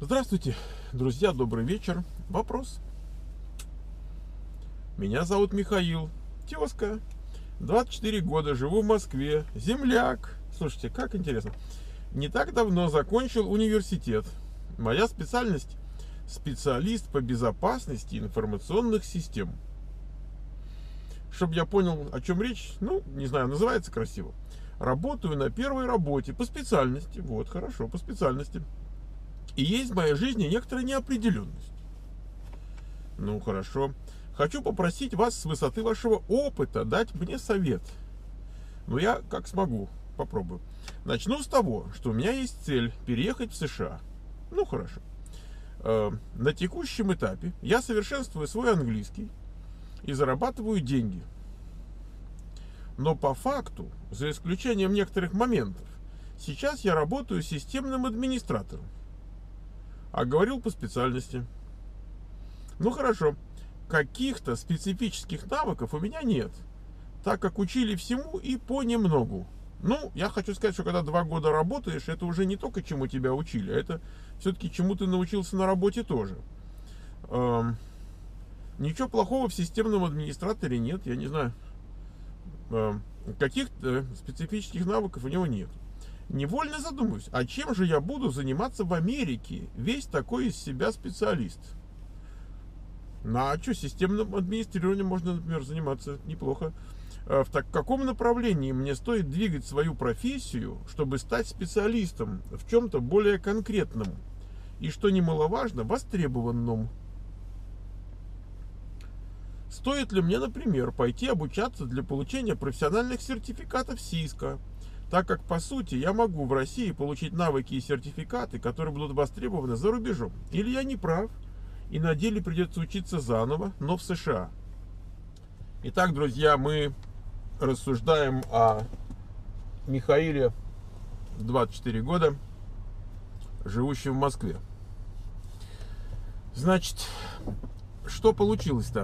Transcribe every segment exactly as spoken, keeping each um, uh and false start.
Здравствуйте, друзья, добрый вечер. Вопрос. Меня зовут Михаил, тезка, двадцать четыре года, живу в Москве, земляк. Слушайте, как интересно. Не так давно закончил университет. Моя специальность – специалист по безопасности информационных систем. Чтобы я понял, о чем речь, ну, не знаю, называется красиво. Работаю на первой работе по специальности. Вот, хорошо, по специальности. И есть в моей жизни некоторая неопределенность. Ну, хорошо. Хочу попросить вас с высоты вашего опыта дать мне совет. Но я как смогу, попробую. Начну с того, что у меня есть цель переехать в США. Ну, хорошо. Э, на текущем этапе я совершенствую свой английский и зарабатываю деньги. Но по факту, за исключением некоторых моментов, сейчас я работаю системным администратором. А говорил по специальности. Ну хорошо, каких-то специфических навыков у меня нет, так как учили всему и понемногу. Ну, я хочу сказать, что когда два года работаешь, это уже не только чему тебя учили, а это все-таки чему ты научился на работе тоже. Эм, ничего плохого в системном администраторе нет, я не знаю. Эм, каких-то специфических навыков у него нет. Невольно задумываюсь, а чем же я буду заниматься в Америке, весь такой из себя специалист? Ну, а что, системным администрированием можно, например, заниматься неплохо. В так, каком направлении мне стоит двигать свою профессию, чтобы стать специалистом в чем-то более конкретном и, что немаловажно, востребованном? Стоит ли мне, например, пойти обучаться для получения профессиональных сертификатов Cisco? Так как, по сути, я могу в России получить навыки и сертификаты, которые будут востребованы за рубежом. Или я не прав, и на деле придется учиться заново, но в США. Итак, друзья, мы рассуждаем о Михаиле, двадцать четыре года, живущем в Москве. Значит, что получилось-то?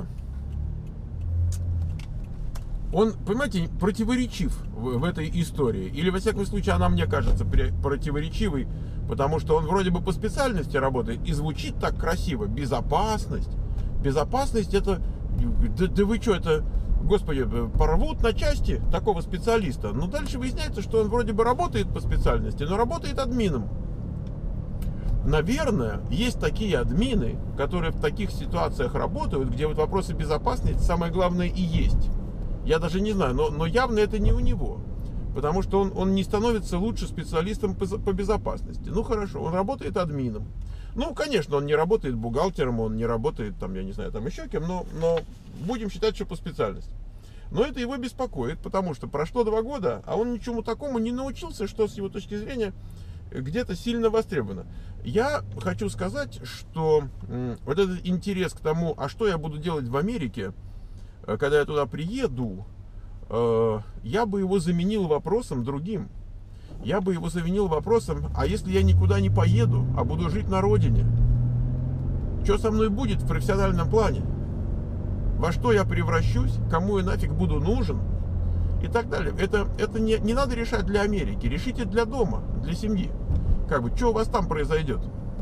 Он, понимаете, противоречив в, в этой истории. Или, во всяком случае, она мне кажется противоречивой, потому что он вроде бы по специальности работает и звучит так красиво. Безопасность. Безопасность это... Да, да вы что, это... Господи, порвут на части такого специалиста. Но дальше выясняется, что он вроде бы работает по специальности, но работает админом. Наверное, есть такие админы, которые в таких ситуациях работают, где вот вопросы безопасности самое главное и есть. Я даже не знаю, но, но явно это не у него. Потому что он, он не становится лучше специалистом по, по безопасности. Ну хорошо, он работает админом. Ну, конечно, он не работает бухгалтером, он не работает, там, я не знаю, там еще кем, но, но будем считать, что по специальности. Но это его беспокоит, потому что прошло два года, а он ничему такому не научился, что с его точки зрения где-то сильно востребовано. Я хочу сказать, что м, вот этот интерес к тому, а что я буду делать в Америке, когда я туда приеду, э, я бы его заменил вопросом другим. Я бы его заменил вопросом, а если я никуда не поеду, а буду жить на родине? Что со мной будет в профессиональном плане? Во что я превращусь? Кому я нафиг буду нужен? И так далее. Это, это не, не надо решать для Америки. Решите для дома, для семьи. Как бы, что у вас там произойдет?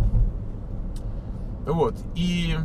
Вот. И...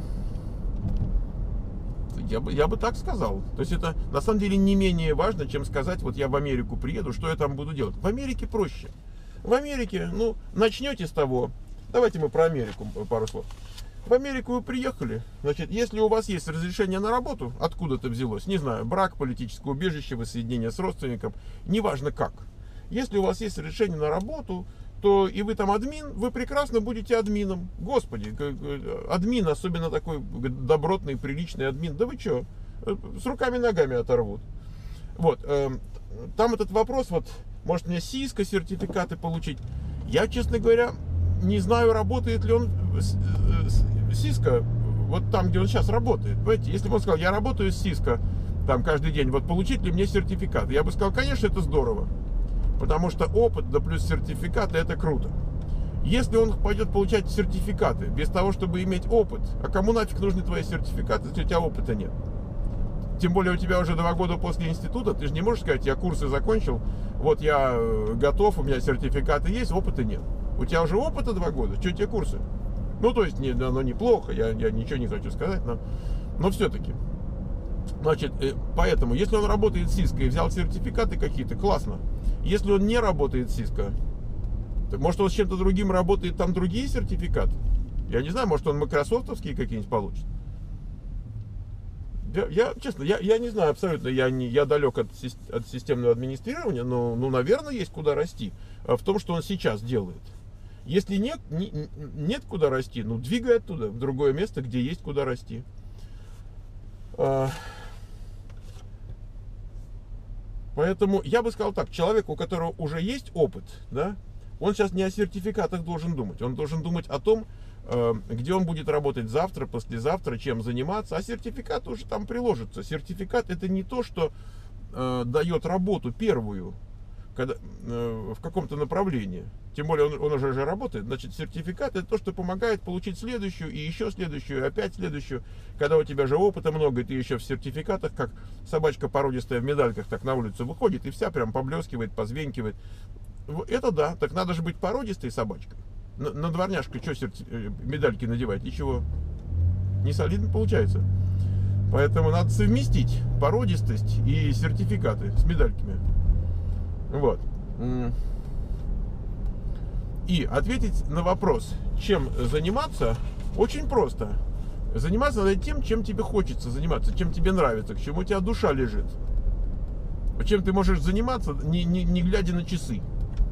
Я бы, я бы так сказал. То есть это на самом деле не менее важно, чем сказать, вот я в Америку приеду, что я там буду делать. В Америке проще. В Америке, ну, начнете с того, давайте мы про Америку пару слов. В Америку вы приехали, значит, если у вас есть разрешение на работу, откуда-то взялось, не знаю, брак, политическое убежище, воссоединение с родственником, неважно как. Если у вас есть разрешение на работу, то и вы там админ, вы прекрасно будете админом. Господи, админ, особенно такой добротный, приличный админ, да вы что, с руками-ногами оторвут. Вот, э, там этот вопрос, вот, может мне Cisco сертификаты получить. Я, честно говоря, не знаю, работает ли он Cisco, вот там, где он сейчас работает. Понимаете, если бы он сказал, я работаю с Cisco, там каждый день, вот получить ли мне сертификат? Я бы сказал, конечно, это здорово. Потому что опыт, да плюс сертификаты, это круто. Если он пойдет получать сертификаты без того, чтобы иметь опыт, а кому нафиг нужны твои сертификаты, если у тебя опыта нет? Тем более у тебя уже два года после института, ты же не можешь сказать, я курсы закончил, вот я готов, у меня сертификаты есть, опыта нет. У тебя уже опыта два года, что тебе курсы? Ну, то есть, не, оно неплохо, я, я ничего не хочу сказать, но, но все-таки. Значит, поэтому, если он работает в Cisco и взял сертификаты какие-то, классно. Если он не работает в Cisco, то, может, он с чем-то другим работает, там другие сертификаты? Я не знаю, может, он майкрософтовские какие-нибудь получит. Я, я честно, я, я не знаю абсолютно, я, не, я далек от, от системного администрирования, но, ну, наверное, есть куда расти в том, что он сейчас делает. Если нет, не, нет куда расти, ну, двигай оттуда, в другое место, где есть куда расти. Поэтому я бы сказал так, человек, у которого уже есть опыт, да, он сейчас не о сертификатах должен думать, он должен думать о том, где он будет работать завтра, послезавтра, чем заниматься, а сертификат уже там приложится. Сертификат — это не то, что э, дает работу первую когда, э, в каком-то направлении, тем более он, он уже же работает, значит, сертификат — это то, что помогает получить следующую, и еще следующую, и опять следующую. Когда у тебя же опыта много, и ты еще в сертификатах, как собачка породистая в медальках, так на улицу выходит, и вся прям поблескивает, позвенькивает. Это да, так надо же быть породистой собачкой. На, на дворняжку что серти... медальки надевать? Ничего. Не солидно получается. Поэтому надо совместить породистость и сертификаты с медальками. Вот. И ответить на вопрос, чем заниматься, очень просто. Заниматься надо тем, чем тебе хочется заниматься, чем тебе нравится, к чему у тебя душа лежит. Чем ты можешь заниматься, не, не, не глядя на часы.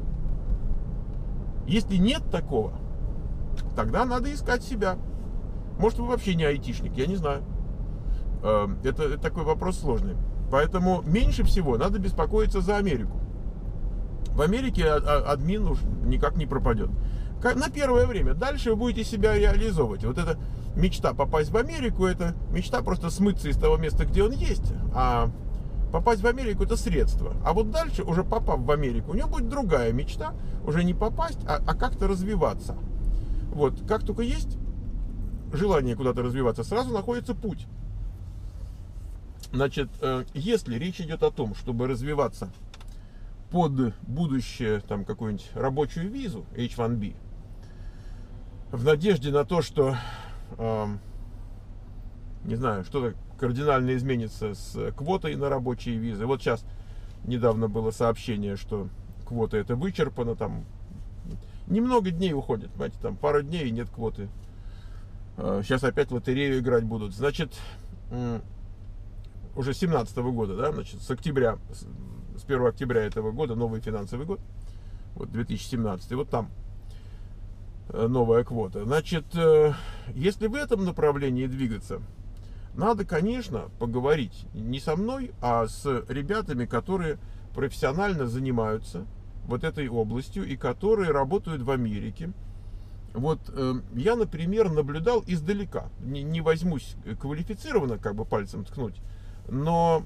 Если нет такого, тогда надо искать себя. Может, вы вообще не айтишник, я не знаю. Это, это такой вопрос сложный. Поэтому меньше всего надо беспокоиться за Америку. В Америке админ уж никак не пропадет. На первое время. Дальше вы будете себя реализовывать. Вот эта мечта попасть в Америку, это мечта просто смыться из того места, где он есть. А попасть в Америку — это средство. А вот дальше, уже попав в Америку, у него будет другая мечта. Уже не попасть, а, а как-то развиваться. Вот. Как только есть желание куда-то развиваться, сразу находится путь. Значит, если речь идет о том, чтобы развиваться под будущее, там, какую-нибудь рабочую визу эйч один би, в надежде на то, что, э, не знаю, что-то кардинально изменится с квотой на рабочие визы. Вот сейчас недавно было сообщение, что квота это вычерпана, там немного дней уходит, понимаете, там пару дней и нет квоты. Э, сейчас опять в лотерею играть будут. Значит, э, уже семнадцатого года, да, значит, с октября, с первого октября этого года, новый финансовый год, вот две тысячи семнадцатый, вот там новая квота. Значит, если в этом направлении двигаться, надо, конечно, поговорить не со мной, а с ребятами, которые профессионально занимаются вот этой областью и которые работают в Америке. Вот я, например, наблюдал издалека, не, не возьмусь квалифицированно как бы пальцем ткнуть, но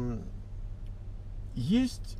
есть,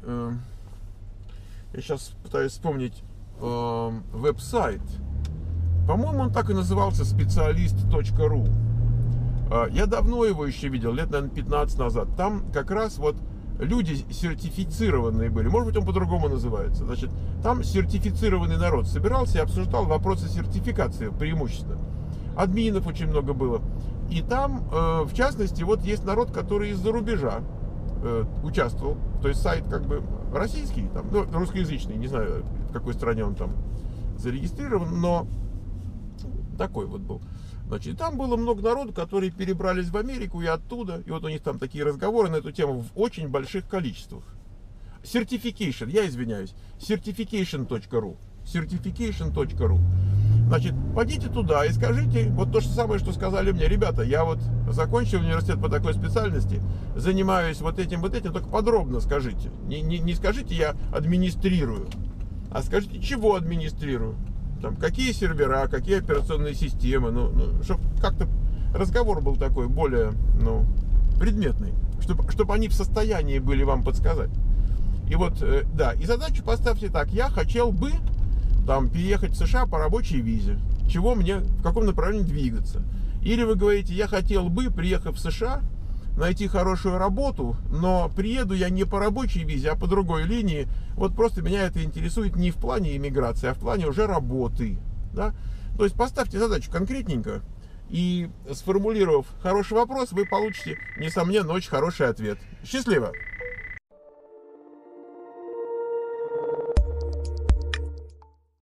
я сейчас пытаюсь вспомнить веб-сайт, по-моему, он так и назывался, специалист точка ру. Я давно его еще видел, лет, наверное, пятнадцать назад. Там как раз вот люди сертифицированные были. Может быть, он по-другому называется. Значит, там сертифицированный народ собирался и обсуждал вопросы сертификации преимущественно. Админов очень много было. И там, э, в частности, вот есть народ, который из-за рубежа э, участвовал. То есть сайт как бы российский, там, ну, русскоязычный, не знаю, в какой стране он там зарегистрирован, но такой вот был. Значит, там было много народу, которые перебрались в Америку и оттуда. И вот у них там такие разговоры на эту тему в очень больших количествах. Certification, я извиняюсь, certification точка ру. certification точка ру. Значит, пойдите туда и скажите вот то же самое, что сказали мне. Ребята, я вот закончил университет по такой специальности, занимаюсь вот этим, вот этим, только подробно скажите. Не, не, не скажите, я администрирую, а скажите, чего администрирую. Там, какие сервера, какие операционные системы, ну, ну чтобы как-то разговор был такой более, ну, предметный, чтобы, чтобы они в состоянии были вам подсказать. И вот, э, да, и задачу поставьте так: я хотел бы там переехать в США по рабочей визе, чего мне, в каком направлении двигаться. Или вы говорите: я хотел бы, приехав в США, найти хорошую работу, но приеду я не по рабочей визе, а по другой линии. Вот просто меня это интересует не в плане иммиграции, а в плане уже работы. Да? То есть поставьте задачу конкретненько, и сформулировав хороший вопрос, вы получите, несомненно, очень хороший ответ. Счастливо!